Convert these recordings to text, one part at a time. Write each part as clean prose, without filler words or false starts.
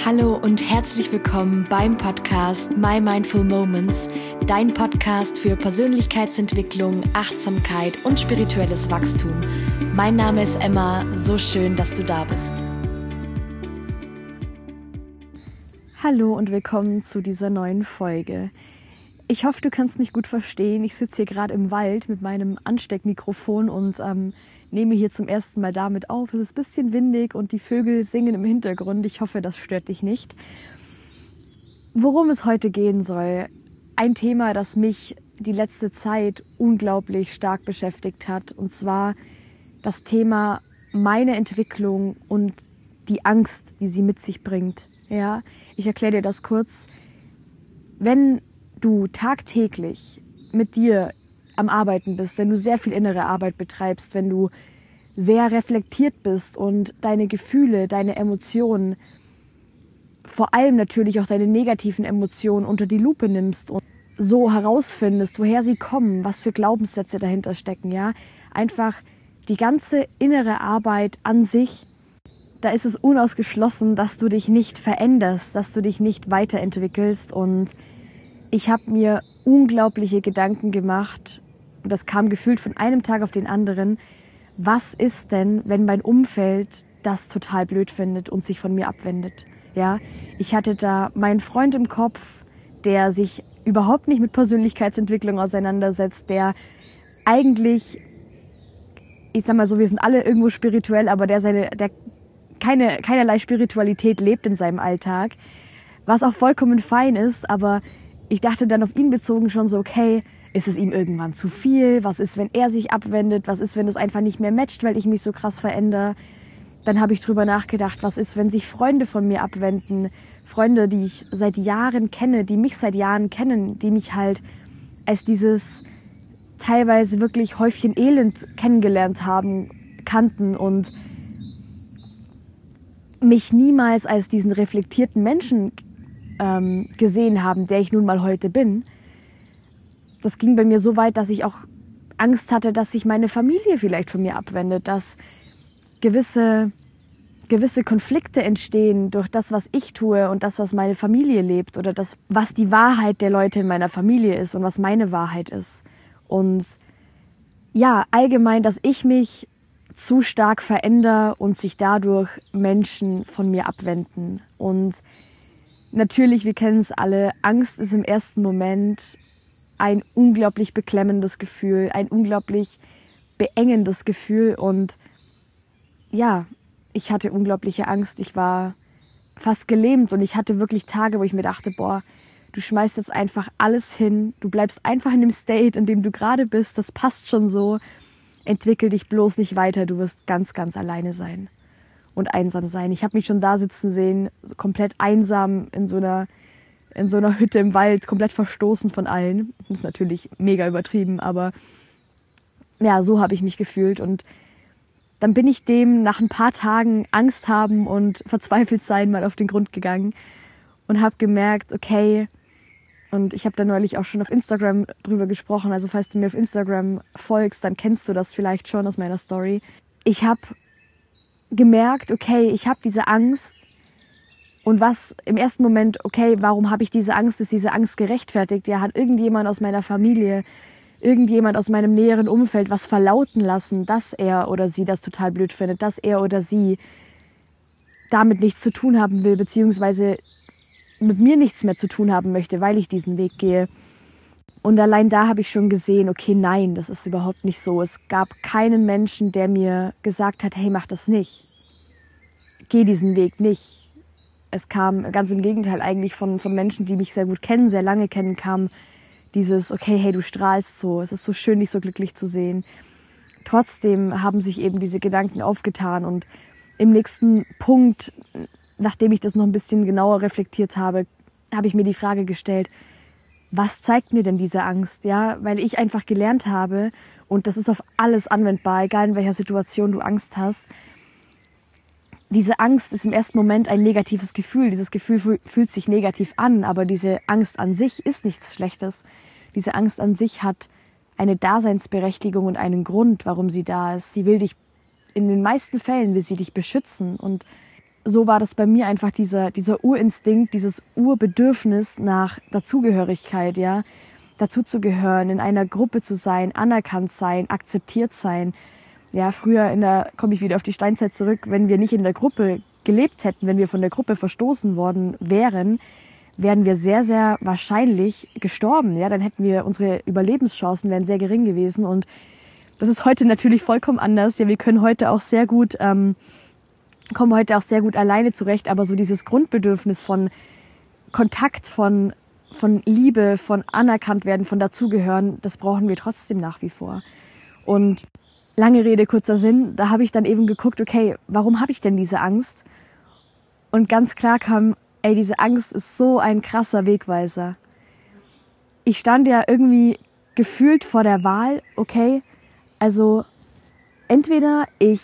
Hallo und herzlich willkommen beim Podcast My Mindful Moments, dein Podcast für Persönlichkeitsentwicklung, Achtsamkeit und spirituelles Wachstum. Mein Name ist Emma, so schön, dass du da bist. Hallo und willkommen zu dieser neuen Folge. Ich hoffe, du kannst mich gut verstehen. Ich sitze hier gerade im Wald mit meinem Ansteckmikrofon und nehme hier zum ersten Mal damit auf. Es ist ein bisschen windig und die Vögel singen im Hintergrund. Ich hoffe, das stört dich nicht. Worum es heute gehen soll, ein Thema, das mich die letzte Zeit unglaublich stark beschäftigt hat. Und zwar das Thema meine Entwicklung und die Angst, die sie mit sich bringt. Ja, ich erkläre dir das kurz. Wenn du tagtäglich mit dir am Arbeiten bist, wenn du sehr viel innere Arbeit betreibst, wenn du sehr reflektiert bist und deine Gefühle, deine Emotionen, vor allem natürlich auch deine negativen Emotionen unter die Lupe nimmst und so herausfindest, woher sie kommen, was für Glaubenssätze dahinter stecken, ja, einfach die ganze innere Arbeit an sich, da ist es unausgeschlossen, dass du dich nicht veränderst, dass du dich nicht weiterentwickelst. Und ich habe mir unglaubliche Gedanken gemacht, und das kam gefühlt von einem Tag auf den anderen, was ist denn, wenn mein Umfeld das total blöd findet und sich von mir abwendet? Ja, ich hatte da meinen Freund im Kopf, der sich überhaupt nicht mit Persönlichkeitsentwicklung auseinandersetzt, der eigentlich, ich sag mal so, wir sind alle irgendwo spirituell, aber der keinerlei Spiritualität lebt in seinem Alltag, was auch vollkommen fein ist, aber ich dachte dann auf ihn bezogen schon so, okay, ist es ihm irgendwann zu viel? Was ist, wenn er sich abwendet? Was ist, wenn es einfach nicht mehr matcht, weil ich mich so krass verändere? Dann habe ich drüber nachgedacht, was ist, wenn sich Freunde von mir abwenden? Freunde, die ich seit Jahren kenne, die mich seit Jahren kennen, die mich halt als dieses teilweise wirklich Häufchen Elend kennengelernt haben, kannten und mich niemals als diesen reflektierten Menschen gesehen haben, der ich nun mal heute bin. Das ging bei mir so weit, dass ich auch Angst hatte, dass sich meine Familie vielleicht von mir abwendet, dass gewisse Konflikte entstehen durch das, was ich tue und das, was meine Familie lebt oder das, was die Wahrheit der Leute in meiner Familie ist und was meine Wahrheit ist. Und ja, allgemein, dass ich mich zu stark verändere und sich dadurch Menschen von mir abwenden. Und natürlich, wir kennen es alle, Angst ist im ersten Moment ein unglaublich beklemmendes Gefühl, ein unglaublich beengendes Gefühl. Und ja, ich hatte unglaubliche Angst. Ich war fast gelähmt und ich hatte wirklich Tage, wo ich mir dachte, boah, du schmeißt jetzt einfach alles hin. Du bleibst einfach in dem State, in dem du gerade bist. Das passt schon so. Entwickel dich bloß nicht weiter. Du wirst ganz, ganz alleine sein und einsam sein. Ich habe mich schon da sitzen sehen, komplett einsam in so einer Hütte im Wald, komplett verstoßen von allen. Das ist natürlich mega übertrieben, aber ja, so habe ich mich gefühlt. Und dann bin ich dem nach ein paar Tagen Angst haben und verzweifelt sein mal auf den Grund gegangen und habe gemerkt, okay, und ich habe da neulich auch schon auf Instagram drüber gesprochen, also falls du mir auf Instagram folgst, dann kennst du das vielleicht schon aus meiner Story. Ich habe gemerkt, okay, ich habe diese Angst. Und was im ersten Moment, okay, warum habe ich diese Angst? Ist diese Angst gerechtfertigt? Ja, hat irgendjemand aus meiner Familie, irgendjemand aus meinem näheren Umfeld was verlauten lassen, dass er oder sie das total blöd findet, dass er oder sie damit nichts zu tun haben will, beziehungsweise mit mir nichts mehr zu tun haben möchte, weil ich diesen Weg gehe. Und allein da habe ich schon gesehen, okay, nein, das ist überhaupt nicht so. Es gab keinen Menschen, der mir gesagt hat, hey, mach das nicht. Geh diesen Weg nicht. Es kam ganz im Gegenteil eigentlich von Menschen, die mich sehr gut kennen, sehr lange kennen, kam dieses, okay, hey, du strahlst so, es ist so schön, dich so glücklich zu sehen. Trotzdem haben sich eben diese Gedanken aufgetan und im nächsten Punkt, nachdem ich das noch ein bisschen genauer reflektiert habe, habe ich mir die Frage gestellt, was zeigt mir denn diese Angst? Ja, weil ich einfach gelernt habe, und das ist auf alles anwendbar, egal in welcher Situation du Angst hast, diese Angst ist im ersten Moment ein negatives Gefühl. Dieses Gefühl fühlt sich negativ an, aber diese Angst an sich ist nichts Schlechtes. Diese Angst an sich hat eine Daseinsberechtigung und einen Grund, warum sie da ist. Sie will dich, in den meisten Fällen will sie dich beschützen. Und so war das bei mir einfach dieser Urinstinkt, dieses Urbedürfnis nach Dazugehörigkeit, ja, dazuzugehören, in einer Gruppe zu sein, anerkannt sein, akzeptiert sein. Ja, früher komme ich wieder auf die Steinzeit zurück, wenn wir nicht in der Gruppe gelebt hätten, wenn wir von der Gruppe verstoßen worden wären wir sehr, sehr wahrscheinlich gestorben. Ja, dann hätten wir, unsere Überlebenschancen wären sehr gering gewesen. Und das ist heute natürlich vollkommen anders. Ja, wir können heute auch sehr gut, kommen heute auch sehr gut alleine zurecht. Aber so dieses Grundbedürfnis von Kontakt, von Liebe, von anerkannt werden, von dazugehören, das brauchen wir trotzdem nach wie vor. Und lange Rede, kurzer Sinn, da habe ich dann eben geguckt, okay, warum habe ich denn diese Angst? Und ganz klar kam, diese Angst ist so ein krasser Wegweiser. Ich stand ja irgendwie gefühlt vor der Wahl, okay, also entweder ich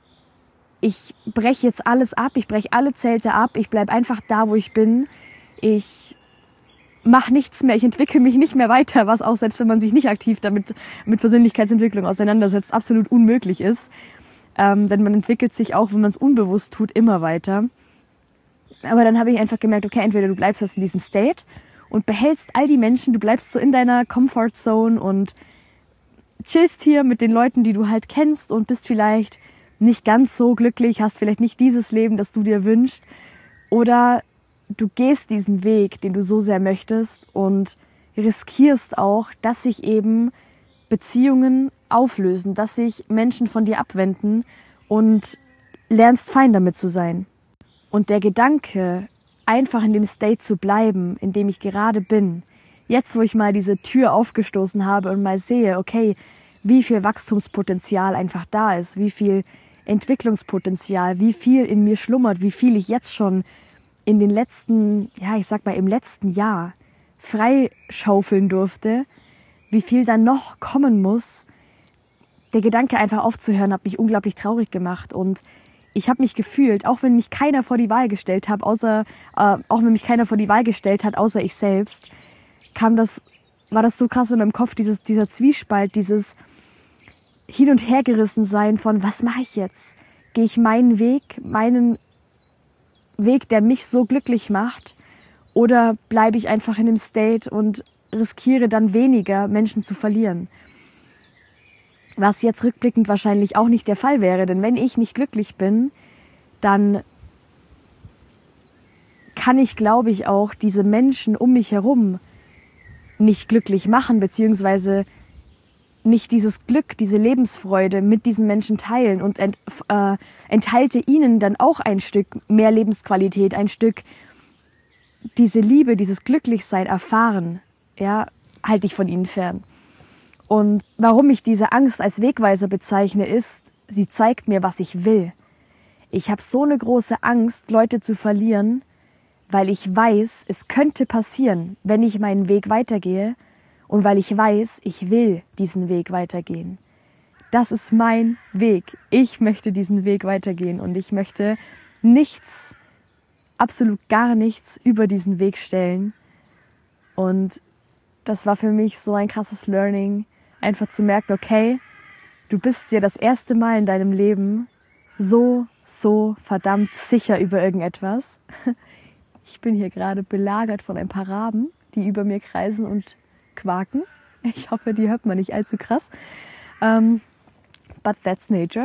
breche jetzt alles ab, ich breche alle Zelte ab, ich bleibe einfach da, wo ich bin, ich mache nichts mehr, ich entwickle mich nicht mehr weiter, was auch selbst wenn man sich nicht aktiv damit mit Persönlichkeitsentwicklung auseinandersetzt, absolut unmöglich ist. Denn man entwickelt sich auch, wenn man es unbewusst tut, immer weiter. Aber dann habe ich einfach gemerkt, okay, entweder du bleibst jetzt in diesem State und behältst all die Menschen, du bleibst so in deiner Comfort Zone und chillst hier mit den Leuten, die du halt kennst und bist vielleicht nicht ganz so glücklich, hast vielleicht nicht dieses Leben, das du dir wünschst. Oder du gehst diesen Weg, den du so sehr möchtest und riskierst auch, dass sich eben Beziehungen auflösen, dass sich Menschen von dir abwenden und lernst fein damit zu sein. Und der Gedanke, einfach in dem State zu bleiben, in dem ich gerade bin, jetzt wo ich mal diese Tür aufgestoßen habe und mal sehe, okay, wie viel Wachstumspotenzial einfach da ist, wie viel Entwicklungspotenzial, wie viel in mir schlummert, wie viel ich jetzt schon in den letzten, im letzten Jahr freischaufeln durfte, wie viel dann noch kommen muss. Der Gedanke einfach aufzuhören, hat mich unglaublich traurig gemacht und ich habe mich gefühlt, auch wenn mich keiner vor die Wahl gestellt hat, außer ich selbst, war das so krass in meinem Kopf, dieser Zwiespalt, dieses Hin- und Hergerissen sein von, was mache ich jetzt? Gehe ich meinen Weg, der mich so glücklich macht, oder bleibe ich einfach in dem State und riskiere dann weniger, Menschen zu verlieren? Was jetzt rückblickend wahrscheinlich auch nicht der Fall wäre, denn wenn ich nicht glücklich bin, dann kann ich, glaube ich, auch diese Menschen um mich herum nicht glücklich machen, beziehungsweise nicht dieses Glück, diese Lebensfreude mit diesen Menschen teilen und enthalte ihnen dann auch ein Stück mehr Lebensqualität, ein Stück diese Liebe, dieses Glücklichsein erfahren, ja, halte ich von ihnen fern. Und warum ich diese Angst als Wegweiser bezeichne, ist, sie zeigt mir, was ich will. Ich habe so eine große Angst, Leute zu verlieren, weil ich weiß, es könnte passieren, wenn ich meinen Weg weitergehe und weil ich weiß, ich will diesen Weg weitergehen. Das ist mein Weg. Ich möchte diesen Weg weitergehen und ich möchte nichts, absolut gar nichts über diesen Weg stellen. Und das war für mich so ein krasses Learning, einfach zu merken, okay, du bist dir das erste Mal in deinem Leben so verdammt sicher über irgendetwas. Ich bin hier gerade belagert von ein paar Raben, die über mir kreisen und quaken. Ich hoffe, die hört man nicht allzu krass. But that's nature.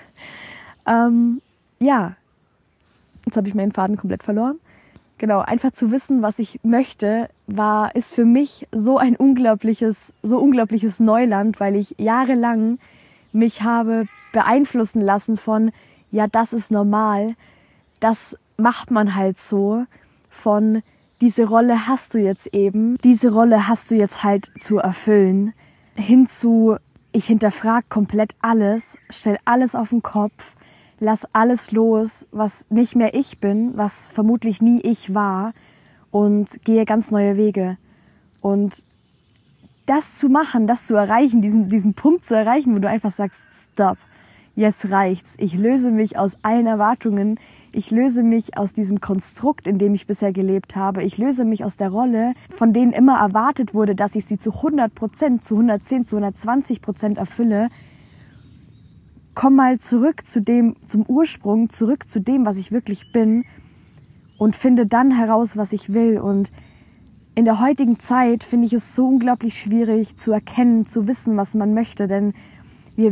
Ja, jetzt habe ich meinen Faden komplett verloren. Genau, einfach zu wissen, was ich möchte, ist für mich so unglaubliches Neuland, weil ich jahrelang mich habe beeinflussen lassen von, ja, das ist normal, das macht man halt so, von diese Rolle hast du jetzt halt zu erfüllen, hin zu, ich hinterfrage komplett alles, stell alles auf den Kopf, lass alles los, was nicht mehr ich bin, was vermutlich nie ich war, und gehe ganz neue Wege. Und das zu machen, das zu erreichen, diesen Punkt zu erreichen, wo du einfach sagst, stopp, jetzt reicht's. Ich löse mich aus allen Erwartungen, ich löse mich aus diesem Konstrukt, in dem ich bisher gelebt habe, ich löse mich aus der Rolle, von denen immer erwartet wurde, dass ich sie zu 100%, zu 110, zu 120% erfülle, komm mal zurück zum Ursprung, zurück zu dem, was ich wirklich bin und finde dann heraus, was ich will. Und in der heutigen Zeit finde ich es so unglaublich schwierig zu erkennen, zu wissen, was man möchte, denn wir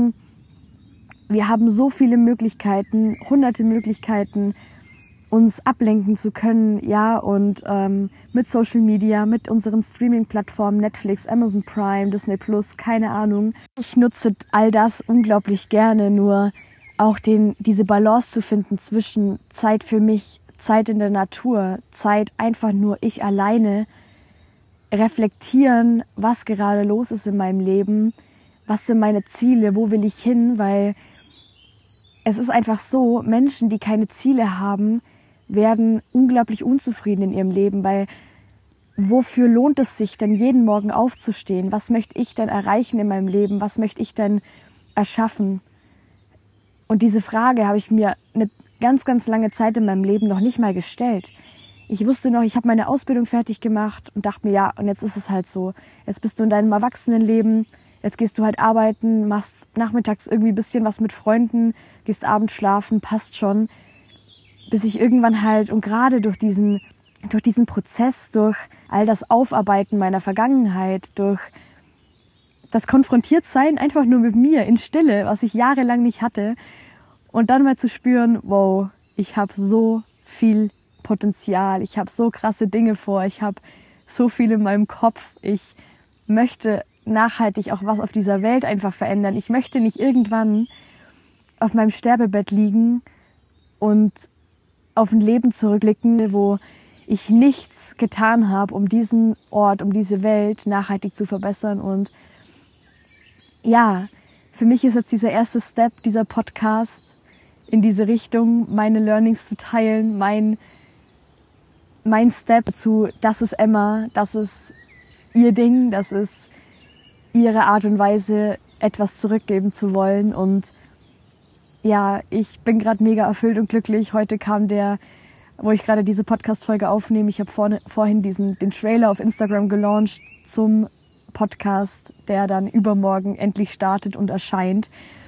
haben so viele Möglichkeiten, hunderte Möglichkeiten, uns ablenken zu können, ja, und mit Social Media, mit unseren Streaming-Plattformen, Netflix, Amazon Prime, Disney Plus, keine Ahnung. Ich nutze all das unglaublich gerne, nur auch diese Balance zu finden zwischen Zeit für mich, Zeit in der Natur, Zeit einfach nur ich alleine, reflektieren, was gerade los ist in meinem Leben, was sind meine Ziele, wo will ich hin, weil es ist einfach so, Menschen, die keine Ziele haben, werden unglaublich unzufrieden in ihrem Leben, weil wofür lohnt es sich denn jeden Morgen aufzustehen? Was möchte ich denn erreichen in meinem Leben? Was möchte ich denn erschaffen? Und diese Frage habe ich mir eine ganz, ganz lange Zeit in meinem Leben noch nicht mal gestellt. Ich wusste noch, ich habe meine Ausbildung fertig gemacht und dachte mir, ja, und jetzt ist es halt so. Jetzt bist du in deinem Erwachsenenleben, jetzt gehst du halt arbeiten, machst nachmittags irgendwie ein bisschen was mit Freunden, gehst abends schlafen, passt schon. Bis ich irgendwann halt, und gerade durch diesen Prozess, durch all das Aufarbeiten meiner Vergangenheit, durch das Konfrontiertsein einfach nur mit mir in Stille, was ich jahrelang nicht hatte, und dann mal zu spüren, wow, ich habe so viel Potenzial, ich habe so krasse Dinge vor, ich habe so viel in meinem Kopf, ich möchte nachhaltig auch was auf dieser Welt einfach verändern. Ich möchte nicht irgendwann auf meinem Sterbebett liegen und auf ein Leben zurückblicken, wo ich nichts getan habe, um diesen Ort, um diese Welt nachhaltig zu verbessern. Und ja, für mich ist jetzt dieser erste Step, dieser Podcast in diese Richtung, meine Learnings zu teilen, mein Step zu, das ist Emma, das ist ihr Ding, das ist ihre Art und Weise, etwas zurückgeben zu wollen. Und ja, ich bin gerade mega erfüllt und glücklich. Heute kam wo ich gerade diese Podcast-Folge aufnehme, ich habe vorhin den Trailer auf Instagram gelauncht zum Podcast, der dann übermorgen endlich startet und erscheint.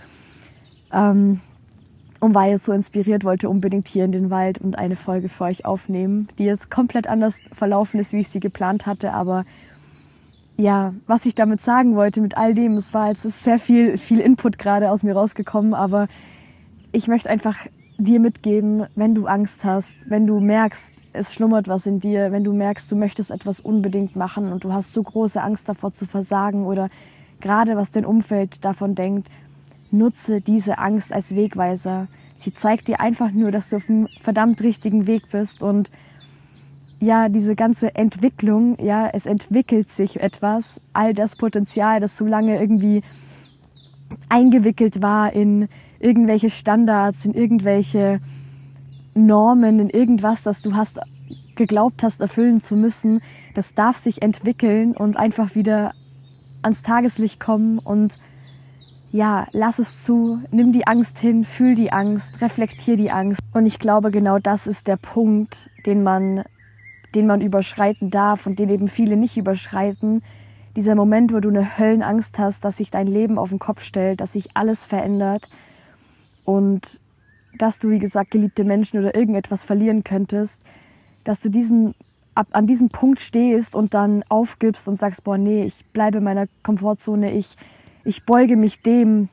Und war jetzt so inspiriert, wollte unbedingt hier in den Wald und eine Folge für euch aufnehmen, die jetzt komplett anders verlaufen ist, wie ich sie geplant hatte. Aber ja, was ich damit sagen wollte mit all dem, es ist sehr viel Input gerade aus mir rausgekommen, aber ich möchte einfach dir mitgeben, wenn du Angst hast, wenn du merkst, es schlummert was in dir, wenn du merkst, du möchtest etwas unbedingt machen und du hast so große Angst davor zu versagen oder gerade was dein Umfeld davon denkt, nutze diese Angst als Wegweiser. Sie zeigt dir einfach nur, dass du auf einem verdammt richtigen Weg bist und ja, diese ganze Entwicklung, ja, es entwickelt sich etwas, all das Potenzial, das so lange irgendwie eingewickelt war in irgendwelche Standards, in irgendwelche Normen, in irgendwas, das du geglaubt hast, erfüllen zu müssen, das darf sich entwickeln und einfach wieder ans Tageslicht kommen und ja, lass es zu, nimm die Angst hin, fühl die Angst, reflektier die Angst. Und ich glaube, genau das ist der Punkt, den man überschreiten darf und den eben viele nicht überschreiten. Dieser Moment, wo du eine Höllenangst hast, dass sich dein Leben auf den Kopf stellt, dass sich alles verändert und dass du, wie gesagt, geliebte Menschen oder irgendetwas verlieren könntest, dass du an diesem Punkt stehst und dann aufgibst und sagst, boah, nee, ich bleibe in meiner Komfortzone, ich beuge mich dem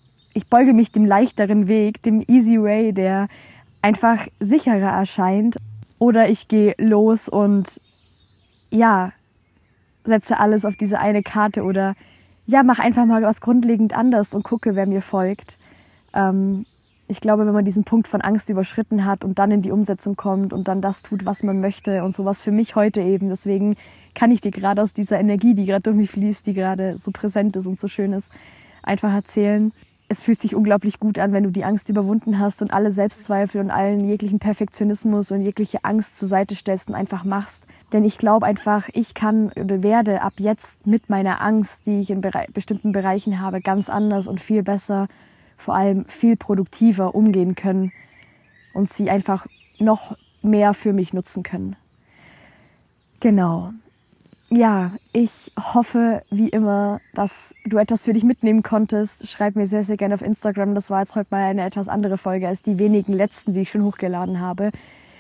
leichteren Weg, dem easy way, der einfach sicherer erscheint. Oder ich gehe los und ja, setze alles auf diese eine Karte oder ja, mach einfach mal was grundlegend anders und gucke, wer mir folgt. Ich glaube, wenn man diesen Punkt von Angst überschritten hat und dann in die Umsetzung kommt und dann das tut, was man möchte und sowas für mich heute eben. Deswegen kann ich dir gerade aus dieser Energie, die gerade durch mich fließt, die gerade so präsent ist und so schön ist, einfach erzählen. Es fühlt sich unglaublich gut an, wenn du die Angst überwunden hast und alle Selbstzweifel und allen jeglichen Perfektionismus und jegliche Angst zur Seite stellst und einfach machst. Denn ich glaube einfach, ich kann oder werde ab jetzt mit meiner Angst, die ich in bestimmten Bereichen habe, ganz anders und viel besser, vor allem viel produktiver umgehen können und sie einfach noch mehr für mich nutzen können. Genau. Ja, ich hoffe wie immer, dass du etwas für dich mitnehmen konntest. Schreib mir sehr, sehr gerne auf Instagram. Das war jetzt heute mal eine etwas andere Folge als die wenigen letzten, die ich schon hochgeladen habe.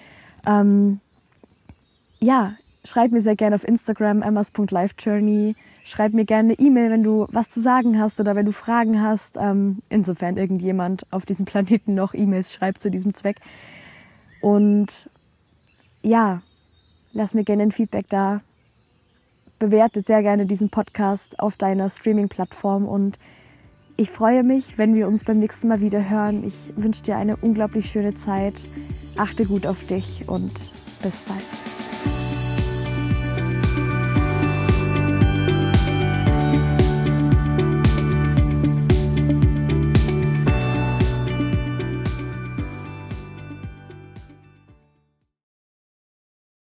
Ja, schreib mir sehr gerne auf Instagram, emmas.lifejourney. Schreib mir gerne eine E-Mail, wenn du was zu sagen hast oder wenn du Fragen hast. Insofern irgendjemand auf diesem Planeten noch E-Mails schreibt zu diesem Zweck. Und ja, lass mir gerne ein Feedback da. Bewerte sehr gerne diesen Podcast auf deiner Streaming-Plattform und ich freue mich, wenn wir uns beim nächsten Mal wieder hören. Ich wünsche dir eine unglaublich schöne Zeit. Achte gut auf dich und bis bald.